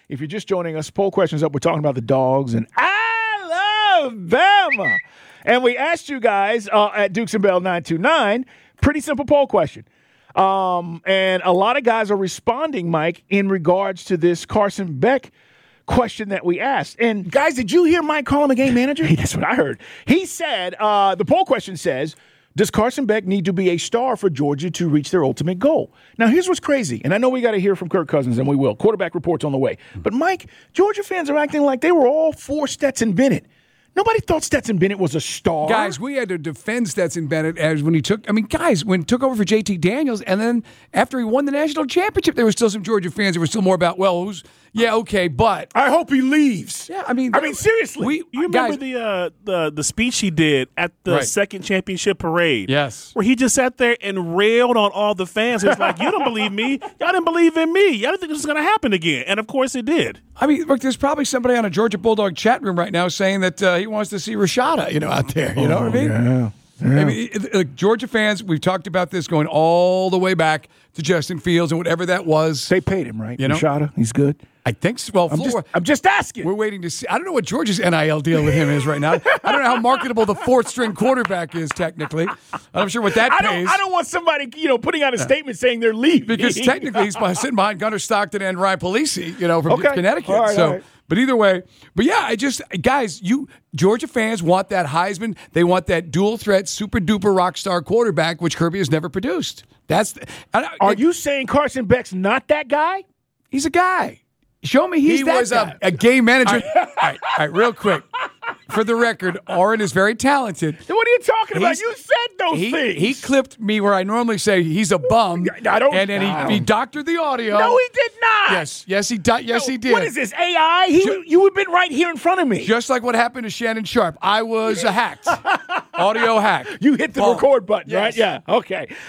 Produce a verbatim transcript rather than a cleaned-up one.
If you're just joining us, poll questions up. We're talking about the Dogs in Alabama. And we asked you guys uh, at Dukes and Bell nine two nine, pretty simple poll question. Um, and a lot of guys are responding, Mike, in regards to this Carson Beck question that we asked. And guys, did you hear Mike call him a game manager? Hey, that's what I heard. He said, uh, the poll question says, does Carson Beck need to be a star for Georgia to reach their ultimate goal? Now, here's what's crazy, and I know we got to hear from Kirk Cousins, and we will. Quarterback report's on the way. But, Mike, Georgia fans are acting like they were all for Stetson Bennett. Nobody thought Stetson Bennett was a star. Guys, we had to defend Stetson Bennett as when he took – I mean, guys, when he took over for J T Daniels, and then after he won the national championship, there were still some Georgia fans that were still more about, well, who's – yeah, okay, but I hope he leaves. Yeah, I mean, I mean, seriously. We, you remember guys, the uh, the the speech he did at the right. second championship parade? Yes, where he just sat there and railed on all the fans. It's like, you don't believe me. Y'all didn't believe in me. Y'all didn't think this was going to happen again, and of course it did. I mean, look, there's probably somebody on a Georgia Bulldog chat room right now saying that uh, he wants to see Rashada, you know, out there. You oh, know what I mean? Yeah. Yeah. I mean, it, it, Georgia fans, we've talked about this going all the way back to Justin Fields and whatever that was. They paid him, right? You know? Rashada, he's good. I think so. Well, I'm, Florida, just, I'm just asking. We're waiting to see. I don't know what Georgia's N I L deal with him is right now. I don't know how marketable the fourth string quarterback is technically. I'm sure what that I pays. Don't, I don't want somebody, you know, putting out a statement saying they're leaving. Because technically he's sitting behind Gunnar Stockton and Ryan Polisi, you know, from okay. Connecticut. All right, so, all right. But either way, but yeah, I just, guys, you Georgia fans want that Heisman. They want that dual threat, super duper rock star quarterback, which Kirby has never produced. That's. The, I, Are it, you saying Carson Beck's not that guy? He's a guy. Show me he's he that was guy. A, a game manager. all, right, all, right, all right, real quick. For the record, Oren is very talented. What are you talking about? He's, you said those he, things. He clipped me where I normally say he's a bum. I don't, and then he, he doctored the audio. No, he did not. Yes, yes, he did. Yes, no, he did. What is this, A I? He, Just, you have been right here in front of me. Just like what happened to Shannon Sharp. I was hacked. Audio hack. You hit the oh, record button, yes. right? Yeah, okay.